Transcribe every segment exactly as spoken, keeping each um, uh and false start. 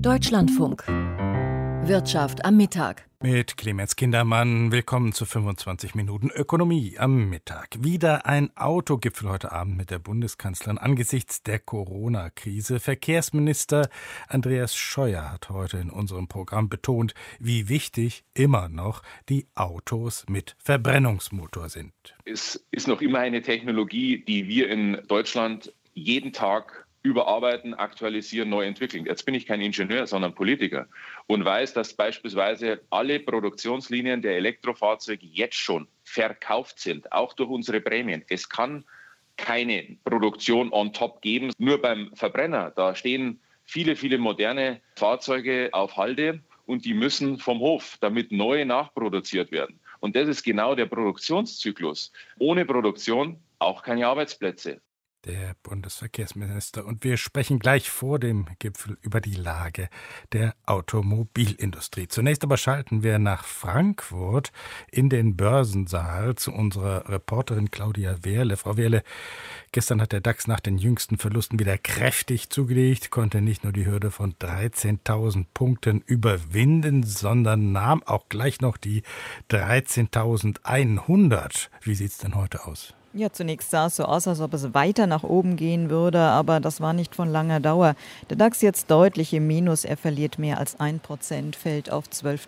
Deutschlandfunk. Wirtschaft am Mittag. Mit Clemens Kindermann, willkommen zu fünfundzwanzig Minuten Ökonomie am Mittag. Wieder ein Autogipfel heute Abend mit der Bundeskanzlerin angesichts der Corona-Krise. Verkehrsminister Andreas Scheuer hat heute in unserem Programm betont, wie wichtig immer noch die Autos mit Verbrennungsmotor sind. Es ist noch immer eine Technologie, die wir in Deutschland jeden Tag überarbeiten, aktualisieren, neu entwickeln. Jetzt bin ich kein Ingenieur, sondern Politiker und weiß, dass beispielsweise alle Produktionslinien der Elektrofahrzeuge jetzt schon verkauft sind, auch durch unsere Prämien. Es kann keine Produktion on top geben. Nur beim Verbrenner, da stehen viele, viele moderne Fahrzeuge auf Halde und die müssen vom Hof, damit neue nachproduziert werden. Und das ist genau der Produktionszyklus. Ohne Produktion auch keine Arbeitsplätze. Der Bundesverkehrsminister. Und wir sprechen gleich vor dem Gipfel über die Lage der Automobilindustrie. Zunächst aber schalten wir nach Frankfurt in den Börsensaal zu unserer Reporterin Claudia Wehrle. Frau Wehrle, gestern hat der DAX nach den jüngsten Verlusten wieder kräftig zugelegt, konnte nicht nur die Hürde von dreizehntausend Punkten überwinden, sondern nahm auch gleich noch die dreizehntausendeinhundert. Wie sieht es denn heute aus? Ja, zunächst sah es so aus, als ob es weiter nach oben gehen würde, aber das war nicht von langer Dauer. Der DAX jetzt deutlich im Minus, er verliert mehr als ein Prozent, fällt auf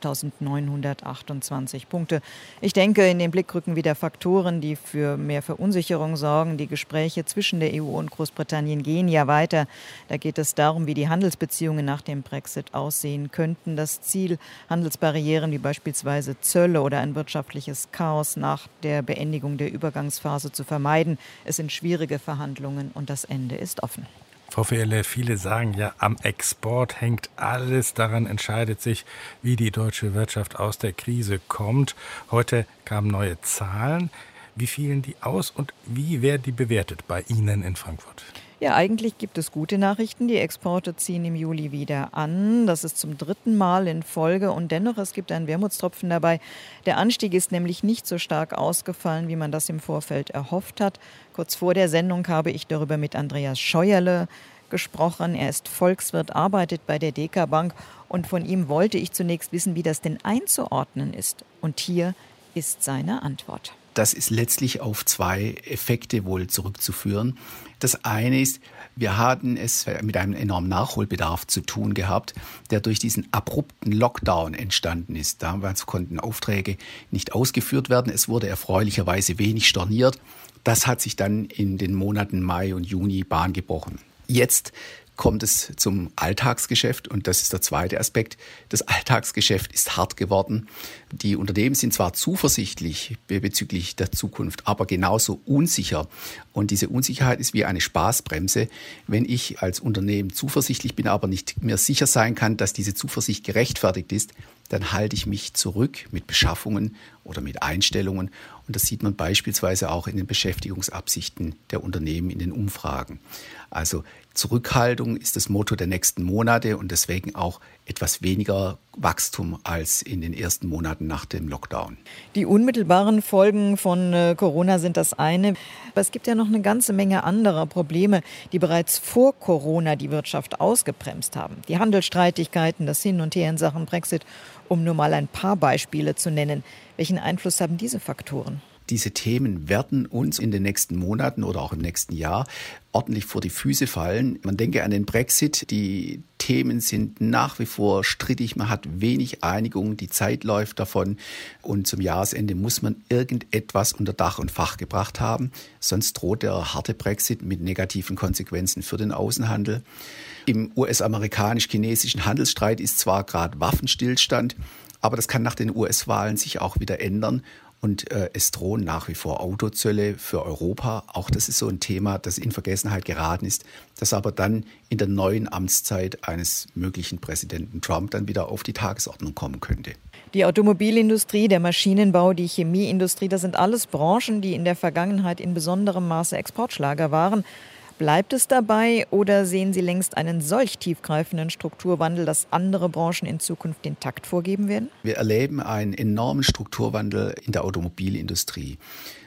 zwölftausendneunhundertachtundzwanzig Punkte. Ich denke, in den Blick rücken wieder Faktoren, die für mehr Verunsicherung sorgen. Die Gespräche zwischen der E U und Großbritannien gehen ja weiter. Da geht es darum, wie die Handelsbeziehungen nach dem Brexit aussehen könnten. Das Ziel, Handelsbarrieren wie beispielsweise Zölle oder ein wirtschaftliches Chaos nach der Beendigung der Übergangsphase zu vermeiden. Es sind schwierige Verhandlungen und das Ende ist offen. Frau Wehrle, viele sagen ja, am Export hängt alles. Daran entscheidet sich, wie die deutsche Wirtschaft aus der Krise kommt. Heute kamen neue Zahlen. Wie fielen die aus und wie werden die bewertet bei Ihnen in Frankfurt? Ja, eigentlich gibt es gute Nachrichten. Die Exporte ziehen im Juli wieder an. Das ist zum dritten Mal in Folge. Und dennoch, es gibt einen Wermutstropfen dabei. Der Anstieg ist nämlich nicht so stark ausgefallen, wie man das im Vorfeld erhofft hat. Kurz vor der Sendung habe ich darüber mit Andreas Scheuerle gesprochen. Er ist Volkswirt, arbeitet bei der Deka Bank. Und von ihm wollte ich zunächst wissen, wie das denn einzuordnen ist. Und hier ist seine Antwort. Das ist letztlich auf zwei Effekte wohl zurückzuführen. Das eine ist, wir hatten es mit einem enormen Nachholbedarf zu tun gehabt, der durch diesen abrupten Lockdown entstanden ist. Damals konnten Aufträge nicht ausgeführt werden. Es wurde erfreulicherweise wenig storniert. Das hat sich dann in den Monaten Mai und Juni Bahn gebrochen. Jetzt kommt es zum Alltagsgeschäft und das ist der zweite Aspekt. Das Alltagsgeschäft ist hart geworden. Die Unternehmen sind zwar zuversichtlich bezüglich der Zukunft, aber genauso unsicher. Und diese Unsicherheit ist wie eine Spaßbremse. Wenn ich als Unternehmen zuversichtlich bin, aber nicht mehr sicher sein kann, dass diese Zuversicht gerechtfertigt ist, dann halte ich mich zurück mit Beschaffungen oder mit Einstellungen. Und das sieht man beispielsweise auch in den Beschäftigungsabsichten der Unternehmen in den Umfragen. Also Zurückhaltung ist das Motto der nächsten Monate und deswegen auch etwas weniger Wachstum als in den ersten Monaten nach dem Lockdown. Die unmittelbaren Folgen von äh, Corona sind das eine. Aber es gibt ja noch eine ganze Menge anderer Probleme, die bereits vor Corona die Wirtschaft ausgebremst haben. Die Handelsstreitigkeiten, das Hin und Her in Sachen Brexit, um nur mal ein paar Beispiele zu nennen. Welchen Einfluss haben diese Faktoren? Diese Themen werden uns in den nächsten Monaten oder auch im nächsten Jahr ordentlich vor die Füße fallen. Man denke an den Brexit. Die Themen sind nach wie vor strittig. Man hat wenig Einigung. Die Zeit läuft davon. Und zum Jahresende muss man irgendetwas unter Dach und Fach gebracht haben. Sonst droht der harte Brexit mit negativen Konsequenzen für den Außenhandel. Im U S-amerikanisch-chinesischen Handelsstreit ist zwar gerade Waffenstillstand, aber das kann nach den U S-Wahlen sich auch wieder ändern. Und äh, es drohen nach wie vor Autozölle für Europa. Auch das ist so ein Thema, das in Vergessenheit geraten ist, das aber dann in der neuen Amtszeit eines möglichen Präsidenten Trump dann wieder auf die Tagesordnung kommen könnte. Die Automobilindustrie, der Maschinenbau, die Chemieindustrie, das sind alles Branchen, die in der Vergangenheit in besonderem Maße Exportschlager waren. Bleibt es dabei oder sehen Sie längst einen solch tiefgreifenden Strukturwandel, dass andere Branchen in Zukunft den Takt vorgeben werden? Wir erleben einen enormen Strukturwandel in der Automobilindustrie.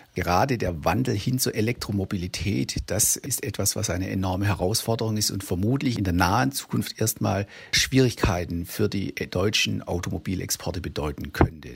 Gerade der Wandel hin zur Elektromobilität, das ist etwas, was eine enorme Herausforderung ist und vermutlich in der nahen Zukunft erstmal Schwierigkeiten für die deutschen Automobilexporte bedeuten könnte.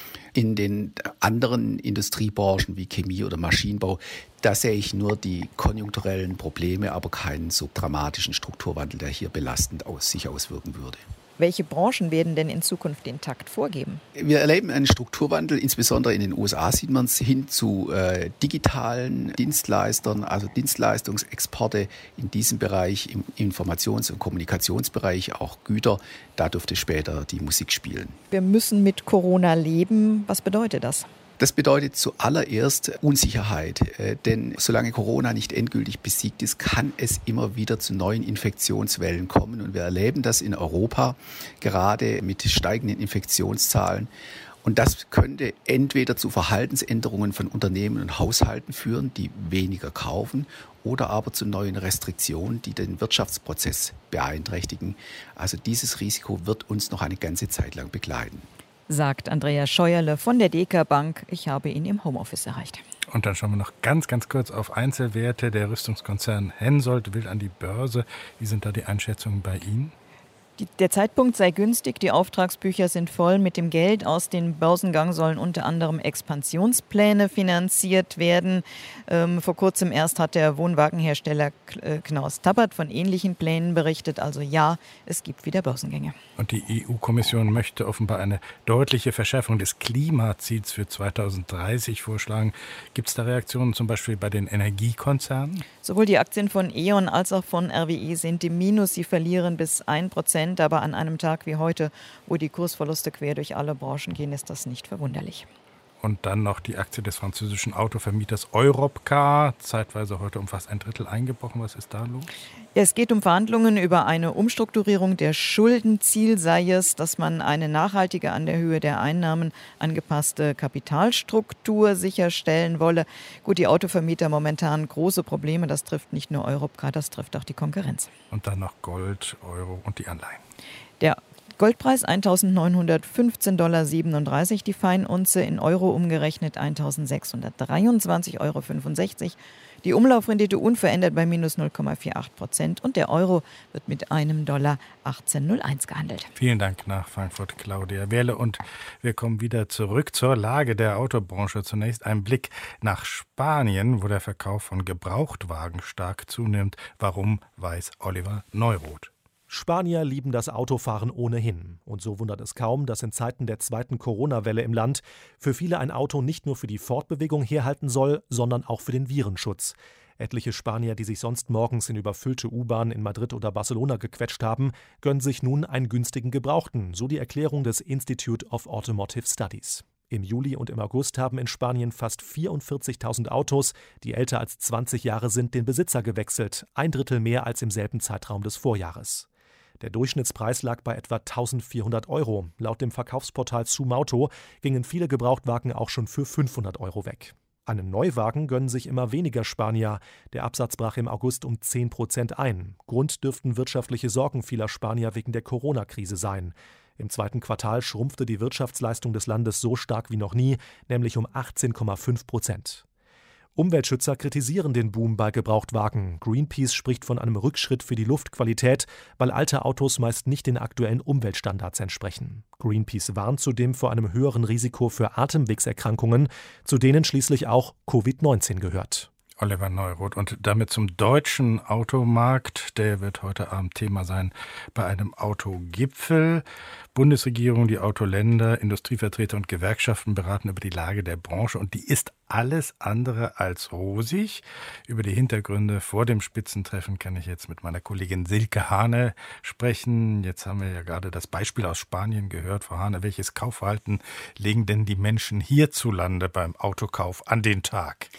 In den anderen Industriebranchen wie Chemie oder Maschinenbau, da sehe ich nur die konjunkturellen Probleme, aber keinen so dramatischen Strukturwandel, der hier belastend aus sich auswirken würde. Welche Branchen werden denn in Zukunft den Takt vorgeben? Wir erleben einen Strukturwandel, insbesondere in den U S A sieht man es, hin zu äh, digitalen Dienstleistern, also Dienstleistungsexporte in diesem Bereich, im Informations- und Kommunikationsbereich, auch Güter. Da dürfte später die Musik spielen. Wir müssen mit Corona leben. Was bedeutet das? Das bedeutet zuallererst Unsicherheit, äh, denn solange Corona nicht endgültig besiegt ist, kann es immer wieder zu neuen Infektionswellen kommen. Und wir erleben das in Europa gerade mit steigenden Infektionszahlen. Und das könnte entweder zu Verhaltensänderungen von Unternehmen und Haushalten führen, die weniger kaufen, oder aber zu neuen Restriktionen, die den Wirtschaftsprozess beeinträchtigen. Also dieses Risiko wird uns noch eine ganze Zeit lang begleiten. Sagt Andreas Scheuerle von der Deka Bank. Ich habe ihn im Homeoffice erreicht. Und dann schauen wir noch ganz, ganz kurz auf Einzelwerte. Der Rüstungskonzern Hensoldt will an die Börse. Wie sind da die Einschätzungen bei Ihnen? Die, der Zeitpunkt sei günstig, die Auftragsbücher sind voll. Mit dem Geld aus dem Börsengang sollen unter anderem Expansionspläne finanziert werden. Ähm, vor kurzem erst hat der Wohnwagenhersteller Knaus Tabbert von ähnlichen Plänen berichtet. Also ja, es gibt wieder Börsengänge. Und die E U-Kommission möchte offenbar eine deutliche Verschärfung des Klimaziels für zweitausenddreißig vorschlagen. Gibt es da Reaktionen zum Beispiel bei den Energiekonzernen? Sowohl die Aktien von E.ON als auch von R W E sind im Minus. Sie verlieren bis ein Prozent. Aber an einem Tag wie heute, wo die Kursverluste quer durch alle Branchen gehen, ist das nicht verwunderlich. Und dann noch die Aktie des französischen Autovermieters Europcar, zeitweise heute um fast ein Drittel eingebrochen. Was ist da los? Es geht um Verhandlungen über eine Umstrukturierung der Schulden. Ziel sei es, dass man eine nachhaltige, an der Höhe der Einnahmen angepasste Kapitalstruktur sicherstellen wolle. Gut, die Autovermieter momentan große Probleme. Das trifft nicht nur Europcar, das trifft auch die Konkurrenz. Und dann noch Gold, Euro und die Anleihen. Der Goldpreis eintausendneunhundertfünfzehn Komma siebenunddreißig Dollar, die Feinunze in Euro umgerechnet eintausendsechshundertdreiundzwanzig Komma fünfundsechzig Euro. Die Umlaufrendite unverändert bei minus null Komma achtundvierzig Prozent und der Euro wird mit einem Dollar achtzehn Komma null eins gehandelt. Vielen Dank nach Frankfurt, Claudia Wehrle. Und wir kommen wieder zurück zur Lage der Autobranche. Zunächst ein Blick nach Spanien, wo der Verkauf von Gebrauchtwagen stark zunimmt. Warum, weiß Oliver Neuroth. Spanier lieben das Autofahren ohnehin. Und so wundert es kaum, dass in Zeiten der zweiten Corona-Welle im Land für viele ein Auto nicht nur für die Fortbewegung herhalten soll, sondern auch für den Virenschutz. Etliche Spanier, die sich sonst morgens in überfüllte U-Bahnen in Madrid oder Barcelona gequetscht haben, gönnen sich nun einen günstigen Gebrauchten, so die Erklärung des Institute of Automotive Studies. Im Juli und im August haben in Spanien fast vierundvierzigtausend Autos, die älter als zwanzig Jahre sind, den Besitzer gewechselt, ein Drittel mehr als im selben Zeitraum des Vorjahres. Der Durchschnittspreis lag bei etwa eintausendvierhundert Euro. Laut dem Verkaufsportal Zumauto gingen viele Gebrauchtwagen auch schon für fünfhundert Euro weg. Einen Neuwagen gönnen sich immer weniger Spanier. Der Absatz brach im August um zehn Prozent ein. Grund dürften wirtschaftliche Sorgen vieler Spanier wegen der Corona-Krise sein. Im zweiten Quartal schrumpfte die Wirtschaftsleistung des Landes so stark wie noch nie, nämlich um achtzehn Komma fünf Prozent. Umweltschützer kritisieren den Boom bei Gebrauchtwagen. Greenpeace spricht von einem Rückschritt für die Luftqualität, weil alte Autos meist nicht den aktuellen Umweltstandards entsprechen. Greenpeace warnt zudem vor einem höheren Risiko für Atemwegserkrankungen, zu denen schließlich auch Covid neunzehn gehört. Oliver Neuroth. Und damit zum deutschen Automarkt. Der wird heute Abend Thema sein bei einem Autogipfel. Bundesregierung, die Autoländer, Industrievertreter und Gewerkschaften beraten über die Lage der Branche. Und die ist alles andere als rosig. Über die Hintergründe vor dem Spitzentreffen kann ich jetzt mit meiner Kollegin Silke Hane sprechen. Jetzt haben wir ja gerade das Beispiel aus Spanien gehört. Frau Hane, welches Kaufverhalten legen denn die Menschen hierzulande beim Autokauf an den Tag?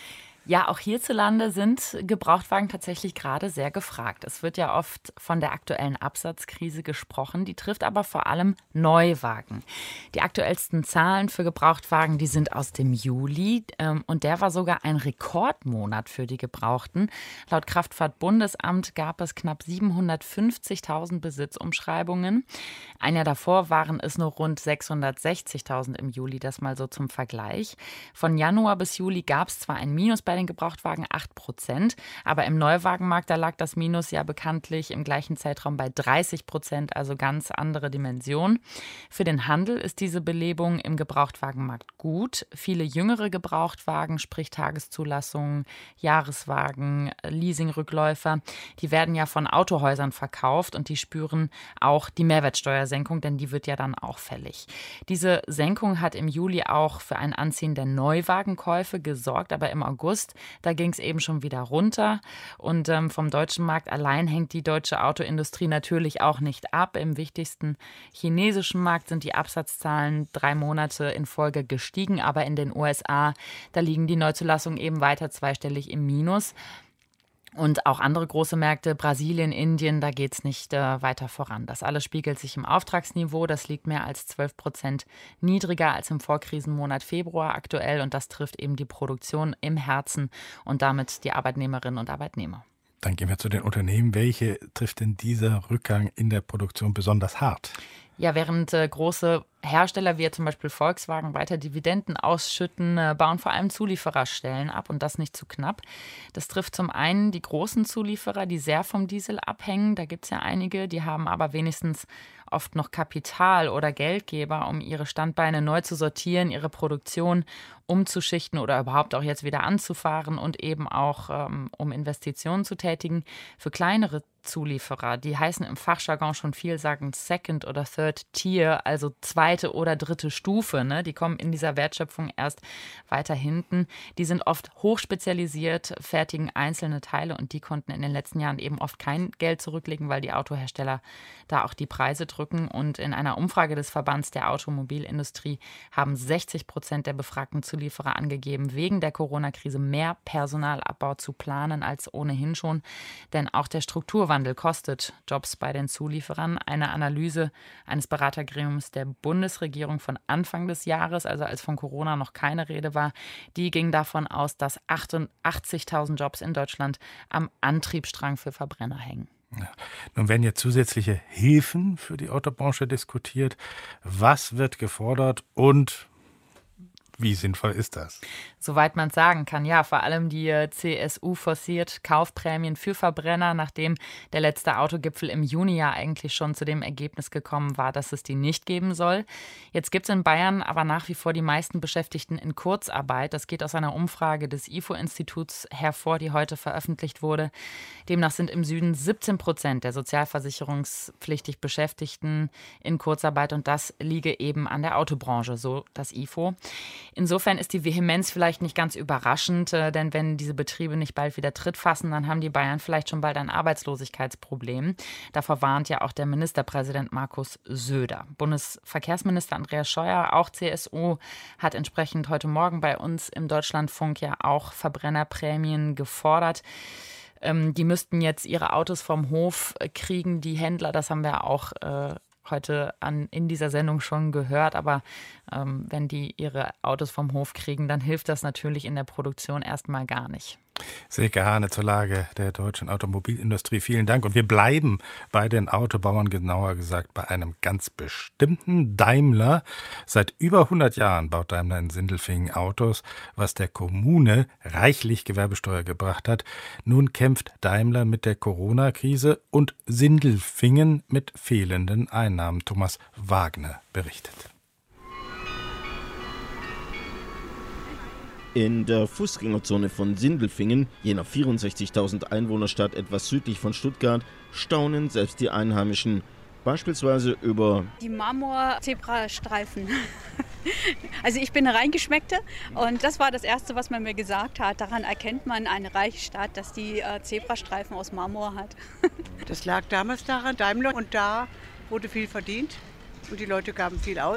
Ja, auch hierzulande sind Gebrauchtwagen tatsächlich gerade sehr gefragt. Es wird ja oft von der aktuellen Absatzkrise gesprochen, die trifft aber vor allem Neuwagen. Die aktuellsten Zahlen für Gebrauchtwagen, die sind aus dem Juli ähm, und der war sogar ein Rekordmonat für die Gebrauchten. Laut Kraftfahrtbundesamt gab es knapp siebenhundertfünfzigtausend Besitzumschreibungen. Ein Jahr davor waren es nur rund sechshundertsechzigtausend im Juli, das mal so zum Vergleich. Von Januar bis Juli gab es zwar ein Minus bei den Gebrauchtwagen, acht Prozent, aber im Neuwagenmarkt, da lag das Minus ja bekanntlich im gleichen Zeitraum bei dreißig Prozent, also ganz andere Dimension. Für den Handel ist diese Belebung im Gebrauchtwagenmarkt gut. Viele jüngere Gebrauchtwagen, sprich Tageszulassungen, Jahreswagen, Leasingrückläufer, die werden ja von Autohäusern verkauft und die spüren auch die Mehrwertsteuersenkung, denn die wird ja dann auch fällig. Diese Senkung hat im Juli auch für ein Anziehen der Neuwagenkäufe gesorgt, aber im August, da ging es eben schon wieder runter. Und ähm, vom deutschen Markt allein hängt die deutsche Autoindustrie natürlich auch nicht ab. Im wichtigsten chinesischen Markt sind die Absatzzahlen drei Monate in Folge gestiegen, aber in den U S A, da liegen die Neuzulassungen eben weiter zweistellig im Minus. Und auch andere große Märkte, Brasilien, Indien, da geht es nicht äh, weiter voran. Das alles spiegelt sich im Auftragsniveau. Das liegt mehr als zwölf Prozent niedriger als im Vorkrisenmonat Februar aktuell. Und das trifft eben die Produktion im Herzen und damit die Arbeitnehmerinnen und Arbeitnehmer. Dann gehen wir zu den Unternehmen. Welche trifft denn dieser Rückgang in der Produktion besonders hart? Ja, während äh, große Hersteller wie zum Beispiel Volkswagen weiter Dividenden ausschütten, äh, bauen vor allem Zuliefererstellen ab und das nicht zu knapp. Das trifft zum einen die großen Zulieferer, die sehr vom Diesel abhängen. Da gibt es ja einige, die haben aber wenigstens oft noch Kapital oder Geldgeber, um ihre Standbeine neu zu sortieren, ihre Produktion umzuschichten oder überhaupt auch jetzt wieder anzufahren und eben auch ähm, um Investitionen zu tätigen. Für kleinere Zulieferer, die heißen im Fachjargon schon vielsagend Second oder Third Tier, also zweite oder dritte Stufe, ne? Die kommen in dieser Wertschöpfung erst weiter hinten. Die sind oft hochspezialisiert, fertigen einzelne Teile und die konnten in den letzten Jahren eben oft kein Geld zurücklegen, weil die Autohersteller da auch die Preise drücken. Und in einer Umfrage des Verbands der Automobilindustrie haben sechzig Prozent der befragten Zulieferer angegeben, wegen der Corona-Krise mehr Personalabbau zu planen als ohnehin schon. Denn auch der Strukturwandel kostet Jobs bei den Zulieferern. Eine Analyse eines Beratergremiums der Bundesregierung von Anfang des Jahres, also als von Corona noch keine Rede war, die ging davon aus, dass achtundachtzigtausend Jobs in Deutschland am Antriebsstrang für Verbrenner hängen. Ja. Nun werden jetzt zusätzliche Hilfen für die Autobranche diskutiert. Was wird gefordert und wie sinnvoll ist das? Soweit man es sagen kann, ja, vor allem die C S U forciert Kaufprämien für Verbrenner, nachdem der letzte Autogipfel im Juni ja eigentlich schon zu dem Ergebnis gekommen war, dass es die nicht geben soll. Jetzt gibt es in Bayern aber nach wie vor die meisten Beschäftigten in Kurzarbeit. Das geht aus einer Umfrage des I F O-Instituts hervor, die heute veröffentlicht wurde. Demnach sind im Süden siebzehn Prozent der sozialversicherungspflichtig Beschäftigten in Kurzarbeit und das liege eben an der Autobranche, so das I F O. Insofern ist die Vehemenz vielleicht nicht ganz überraschend, denn wenn diese Betriebe nicht bald wieder Tritt fassen, dann haben die Bayern vielleicht schon bald ein Arbeitslosigkeitsproblem. Davor warnt ja auch der Ministerpräsident Markus Söder. Bundesverkehrsminister Andreas Scheuer, auch C S U, hat entsprechend heute Morgen bei uns im Deutschlandfunk ja auch Verbrennerprämien gefordert. Ähm, die müssten jetzt ihre Autos vom Hof kriegen, die Händler, das haben wir auch äh, heute an, in dieser Sendung schon gehört, aber ähm, wenn die ihre Autos vom Hof kriegen, dann hilft das natürlich in der Produktion erstmal gar nicht. Silke Hane zur Lage der deutschen Automobilindustrie. Vielen Dank. Und wir bleiben bei den Autobauern, genauer gesagt bei einem ganz bestimmten Daimler. Seit über hundert Jahren baut Daimler in Sindelfingen Autos, was der Kommune reichlich Gewerbesteuer gebracht hat. Nun kämpft Daimler mit der Corona-Krise und Sindelfingen mit fehlenden Einnahmen. Thomas Wagner berichtet. In der Fußgängerzone von Sindelfingen, jener vierundsechzigtausend Einwohnerstadt etwas südlich von Stuttgart, staunen selbst die Einheimischen. Beispielsweise über die Marmor-Zebrastreifen. Also ich bin eine Reingeschmeckte und das war das Erste, was man mir gesagt hat. Daran erkennt man eine reiche Stadt, dass die Zebrastreifen aus Marmor hat. Das lag damals daran, Daimler, und da wurde viel verdient und die Leute gaben viel aus.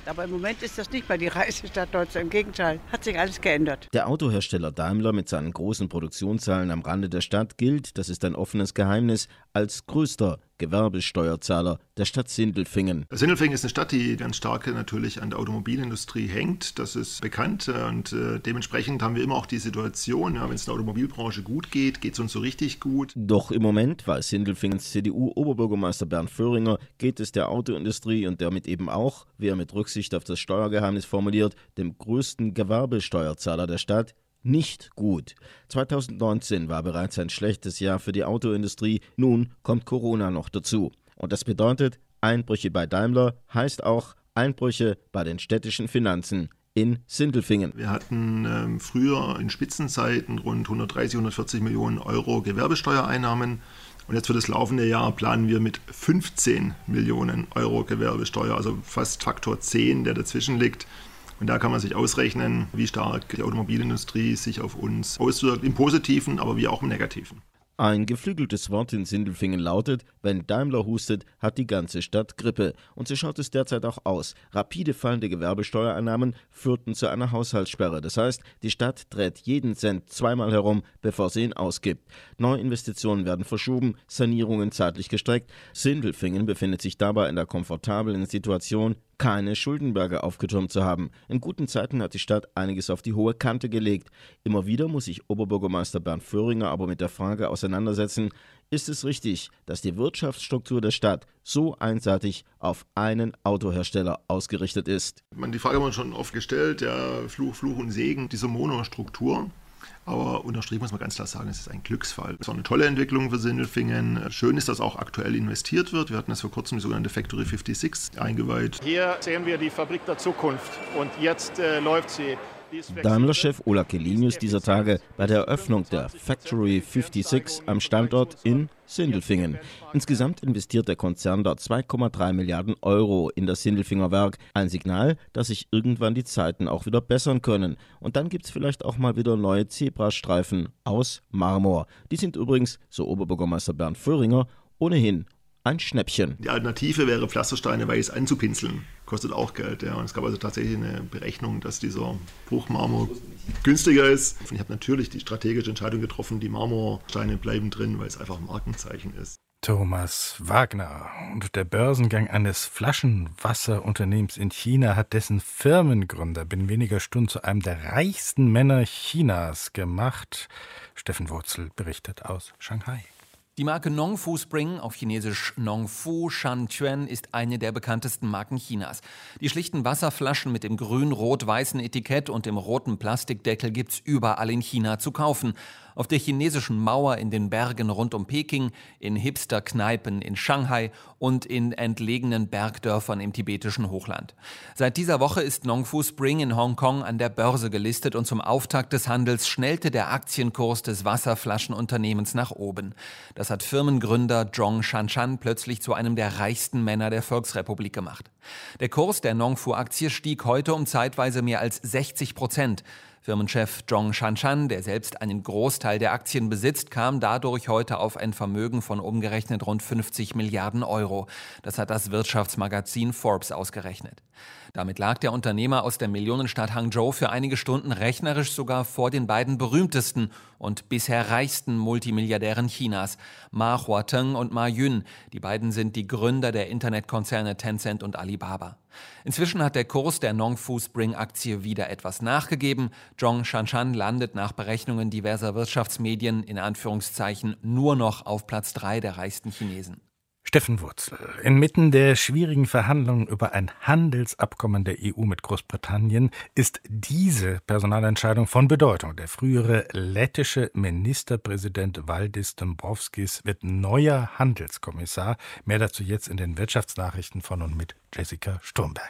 Aber im Moment ist das nicht mehr die Reisestadt Deutschland. Im Gegenteil, hat sich alles geändert. Der Autohersteller Daimler mit seinen großen Produktionszahlen am Rande der Stadt gilt, das ist ein offenes Geheimnis, als größter Gewerbesteuerzahler der Stadt Sindelfingen. Sindelfingen ist eine Stadt, die ganz stark natürlich an der Automobilindustrie hängt. Das ist bekannt und äh, dementsprechend haben wir immer auch die Situation, ja, wenn es der Automobilbranche gut geht, geht es uns so richtig gut. Doch im Moment, weiß Sindelfingens C D U-Oberbürgermeister Bernd Föhringer, geht es der Autoindustrie und damit eben auch, wie er mit Rücksicht auf das Steuergeheimnis formuliert, dem größten Gewerbesteuerzahler der Stadt, nicht gut. zweitausendneunzehn war bereits ein schlechtes Jahr für die Autoindustrie, nun kommt Corona noch dazu. Und das bedeutet, Einbrüche bei Daimler heißt auch Einbrüche bei den städtischen Finanzen in Sindelfingen. Wir hatten ähm, früher in Spitzenzeiten rund hundertdreißig, hundertvierzig Millionen Euro Gewerbesteuereinnahmen. Und jetzt für das laufende Jahr planen wir mit fünfzehn Millionen Euro Gewerbesteuer, also fast Faktor zehn, der dazwischen liegt. Und da kann man sich ausrechnen, wie stark die Automobilindustrie sich auf uns auswirkt, im Positiven, aber wie auch im Negativen. Ein geflügeltes Wort in Sindelfingen lautet, wenn Daimler hustet, hat die ganze Stadt Grippe. Und so schaut es derzeit auch aus. Rapide fallende Gewerbesteuereinnahmen führten zu einer Haushaltssperre. Das heißt, die Stadt dreht jeden Cent zweimal herum, bevor sie ihn ausgibt. Neuinvestitionen werden verschoben, Sanierungen zeitlich gestreckt. Sindelfingen befindet sich dabei in der komfortablen Situation, keine Schuldenberge aufgetürmt zu haben. In guten Zeiten hat die Stadt einiges auf die hohe Kante gelegt. Immer wieder muss sich Oberbürgermeister Bernd Föhringer aber mit der Frage auseinandersetzen, ist es richtig, dass die Wirtschaftsstruktur der Stadt so einseitig auf einen Autohersteller ausgerichtet ist? Die Frage haben wir uns schon oft gestellt, der Fluch, Fluch und Segen dieser Monostruktur. Aber unterstrichen muss man ganz klar sagen, es ist ein Glücksfall. Es war eine tolle Entwicklung für Sindelfingen. Schön ist, dass auch aktuell investiert wird. Wir hatten das vor kurzem die sogenannte Factory fünfundsechzig eingeweiht. Hier sehen wir die Fabrik der Zukunft und jetzt äh, läuft sie. Daimler-Chef Ola Kelinius dieser Tage bei der Eröffnung der Factory fünfundsechzig am Standort in Sindelfingen. Insgesamt investiert der Konzern dort zwei Komma drei Milliarden Euro in das Sindelfinger Werk. Ein Signal, dass sich irgendwann die Zeiten auch wieder bessern können. Und dann gibt es vielleicht auch mal wieder neue Zebrastreifen aus Marmor. Die sind übrigens, so Oberbürgermeister Bernd Föhringer, ohnehin ein Schnäppchen. Die Alternative wäre, Pflastersteine weiß anzupinseln. Kostet auch Geld. Ja. Und es gab also tatsächlich eine Berechnung, dass dieser Bruchmarmor günstiger ist. Und ich habe natürlich die strategische Entscheidung getroffen, die Marmorsteine bleiben drin, weil es einfach ein Markenzeichen ist. Thomas Wagner. Und der Börsengang eines Flaschenwasserunternehmens in China hat dessen Firmengründer binnen weniger Stunden zu einem der reichsten Männer Chinas gemacht. Steffen Wurzel berichtet aus Shanghai. Die Marke Nongfu Spring, auf Chinesisch Nongfu Shanquan, ist eine der bekanntesten Marken Chinas. Die schlichten Wasserflaschen mit dem grün-rot-weißen Etikett und dem roten Plastikdeckel gibt's überall in China zu kaufen. Auf der chinesischen Mauer in den Bergen rund um Peking, in Hipster-Kneipen in Shanghai und in entlegenen Bergdörfern im tibetischen Hochland. Seit dieser Woche ist Nongfu Spring in Hongkong an der Börse gelistet und zum Auftakt des Handels schnellte der Aktienkurs des Wasserflaschenunternehmens nach oben. Das hat Firmengründer Zhong Shanshan plötzlich zu einem der reichsten Männer der Volksrepublik gemacht. Der Kurs der Nongfu-Aktie stieg heute um zeitweise mehr als sechzig Prozent. Firmenchef Zhong Shanshan, der selbst einen Großteil der Aktien besitzt, kam dadurch heute auf ein Vermögen von umgerechnet rund fünfzig Milliarden Euro. Das hat das Wirtschaftsmagazin Forbes ausgerechnet. Damit lag der Unternehmer aus der Millionenstadt Hangzhou für einige Stunden rechnerisch sogar vor den beiden berühmtesten und bisher reichsten Multimilliardären Chinas, Ma Huateng und Ma Yun. Die beiden sind die Gründer der Internetkonzerne Tencent und Alibaba. Inzwischen hat der Kurs der Nongfu Spring Aktie wieder etwas nachgegeben. Zhong Shanshan landet nach Berechnungen diverser Wirtschaftsmedien in Anführungszeichen nur noch auf Platz drei der reichsten Chinesen. Steffen Wurzel. Inmitten der schwierigen Verhandlungen über ein Handelsabkommen der E U mit Großbritannien ist diese Personalentscheidung von Bedeutung. Der frühere lettische Ministerpräsident Valdis Dombrovskis wird neuer Handelskommissar. Mehr dazu jetzt in den Wirtschaftsnachrichten von und mit Jessica Sturmberg.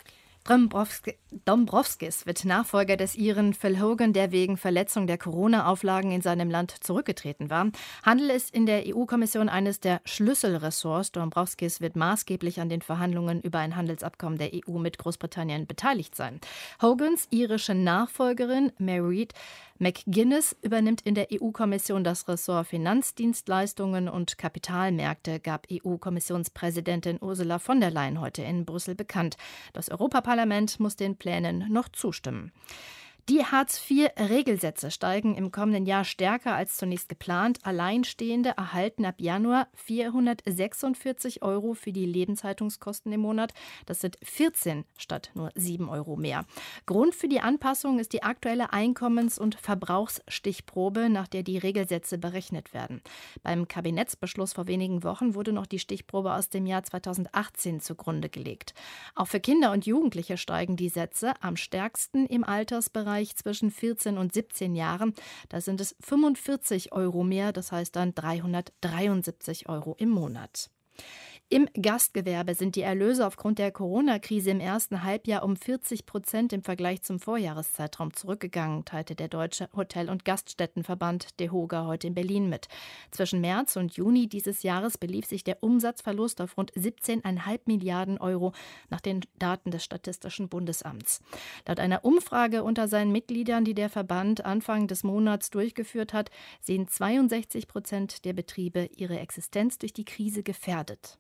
Dombrovskis wird Nachfolger des Iren Phil Hogan, der wegen Verletzung der Corona-Auflagen in seinem Land zurückgetreten war. Handel ist in der E U-Kommission eines der Schlüsselressorts. Dombrovskis wird maßgeblich an den Verhandlungen über ein Handelsabkommen der E U mit Großbritannien beteiligt sein. Hogans irische Nachfolgerin Mairead McGuinness übernimmt in der E U-Kommission das Ressort Finanzdienstleistungen und Kapitalmärkte, gab E U-Kommissionspräsidentin Ursula von der Leyen heute in Brüssel bekannt. Das Europaparlament EU-Parlament muss den Plänen noch zustimmen. Die Hartz vier Regelsätze steigen im kommenden Jahr stärker als zunächst geplant. Alleinstehende erhalten ab Januar vierhundertsechsundvierzig Euro für die Lebenshaltungskosten im Monat. Das sind vierzehn statt nur sieben Euro mehr. Grund für die Anpassung ist die aktuelle Einkommens- und Verbrauchsstichprobe, nach der die Regelsätze berechnet werden. Beim Kabinettsbeschluss vor wenigen Wochen wurde noch die Stichprobe aus dem Jahr zweitausendachtzehn zugrunde gelegt. Auch für Kinder und Jugendliche steigen die Sätze, am stärksten im Altersbereich zwischen vierzehn und siebzehn Jahren. Da sind es fünfundvierzig Euro mehr, das heißt dann dreihundertdreiundsiebzig Euro im Monat. Im Gastgewerbe sind die Erlöse aufgrund der Corona-Krise im ersten Halbjahr um vierzig Prozent im Vergleich zum Vorjahreszeitraum zurückgegangen, teilte der Deutsche Hotel- und Gaststättenverband DEHOGA heute in Berlin mit. Zwischen März und Juni dieses Jahres belief sich der Umsatzverlust auf rund siebzehn Komma fünf Milliarden Euro nach den Daten des Statistischen Bundesamts. Laut einer Umfrage unter seinen Mitgliedern, die der Verband Anfang des Monats durchgeführt hat, sehen zweiundsechzig Prozent der Betriebe ihre Existenz durch die Krise gefährdet.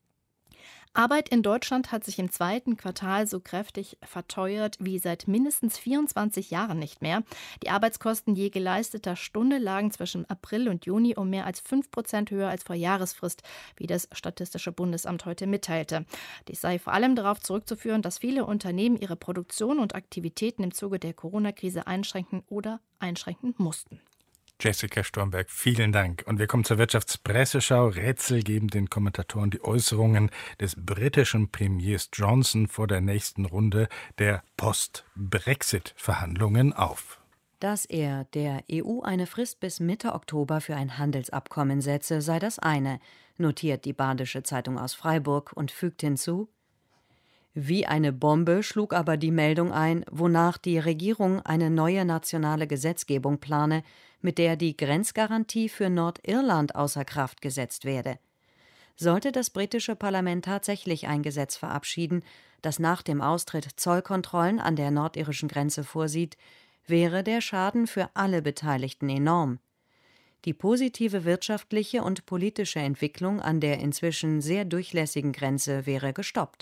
Arbeit in Deutschland hat sich im zweiten Quartal so kräftig verteuert wie seit mindestens vierundzwanzig Jahren nicht mehr. Die Arbeitskosten je geleisteter Stunde lagen zwischen April und Juni um mehr als fünf Prozent höher als vor Jahresfrist, wie das Statistische Bundesamt heute mitteilte. Dies sei vor allem darauf zurückzuführen, dass viele Unternehmen ihre Produktion und Aktivitäten im Zuge der Corona-Krise einschränken oder einschränken mussten. Jessica Stormberg, vielen Dank. Und wir kommen zur Wirtschaftspresseschau. Rätsel geben den Kommentatoren die Äußerungen des britischen Premiers Johnson vor der nächsten Runde der Post-Brexit-Verhandlungen auf. Dass er der E U eine Frist bis Mitte Oktober für ein Handelsabkommen setze, sei das eine, notiert die Badische Zeitung aus Freiburg und fügt hinzu: Wie eine Bombe schlug aber die Meldung ein, wonach die Regierung eine neue nationale Gesetzgebung plane, mit der die Grenzgarantie für Nordirland außer Kraft gesetzt werde. Sollte das britische Parlament tatsächlich ein Gesetz verabschieden, das nach dem Austritt Zollkontrollen an der nordirischen Grenze vorsieht, wäre der Schaden für alle Beteiligten enorm. Die positive wirtschaftliche und politische Entwicklung an der inzwischen sehr durchlässigen Grenze wäre gestoppt.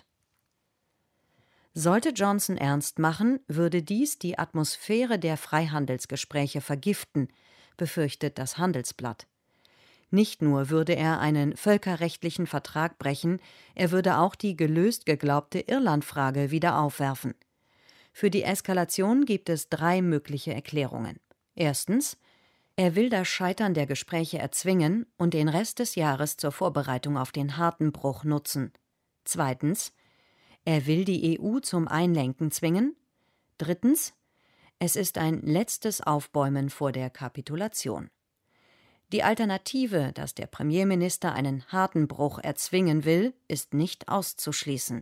Sollte Johnson ernst machen, würde dies die Atmosphäre der Freihandelsgespräche vergiften, befürchtet das Handelsblatt. Nicht nur würde er einen völkerrechtlichen Vertrag brechen, er würde auch die gelöst geglaubte Irlandfrage wieder aufwerfen. Für die Eskalation gibt es drei mögliche Erklärungen. Erstens: Er will das Scheitern der Gespräche erzwingen und den Rest des Jahres zur Vorbereitung auf den harten Bruch nutzen. Zweitens: Er will die E U zum Einlenken zwingen. Drittens: Es ist ein letztes Aufbäumen vor der Kapitulation. Die Alternative, dass der Premierminister einen harten Bruch erzwingen will, ist nicht auszuschließen.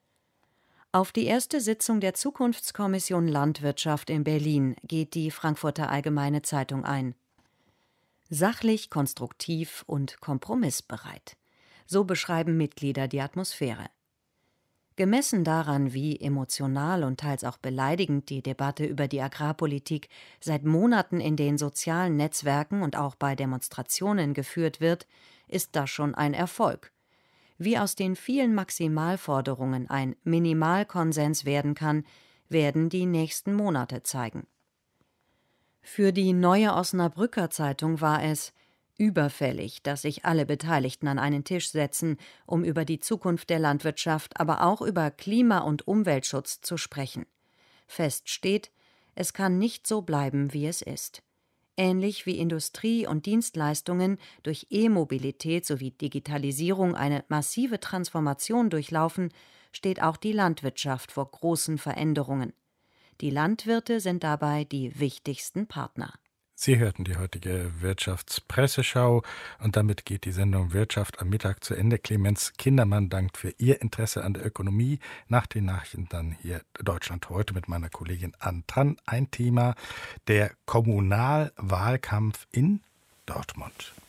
Auf die erste Sitzung der Zukunftskommission Landwirtschaft in Berlin geht die Frankfurter Allgemeine Zeitung ein. Sachlich, konstruktiv und kompromissbereit. So beschreiben Mitglieder die Atmosphäre. Gemessen daran, wie emotional und teils auch beleidigend die Debatte über die Agrarpolitik seit Monaten in den sozialen Netzwerken und auch bei Demonstrationen geführt wird, ist das schon ein Erfolg. Wie aus den vielen Maximalforderungen ein Minimalkonsens werden kann, werden die nächsten Monate zeigen. Für die Neue Osnabrücker Zeitung war es überfällig, dass sich alle Beteiligten an einen Tisch setzen, um über die Zukunft der Landwirtschaft, aber auch über Klima- und Umweltschutz zu sprechen. Fest steht, es kann nicht so bleiben, wie es ist. Ähnlich wie Industrie und Dienstleistungen durch E-Mobilität sowie Digitalisierung eine massive Transformation durchlaufen, steht auch die Landwirtschaft vor großen Veränderungen. Die Landwirte sind dabei die wichtigsten Partner. Sie hörten die heutige Wirtschaftspresseschau und damit geht die Sendung Wirtschaft am Mittag zu Ende. Clemens Kindermann dankt für Ihr Interesse an der Ökonomie. Nach den Nachrichten dann hier Deutschland heute mit meiner Kollegin Antran. Ein Thema, der Kommunalwahlkampf in Dortmund.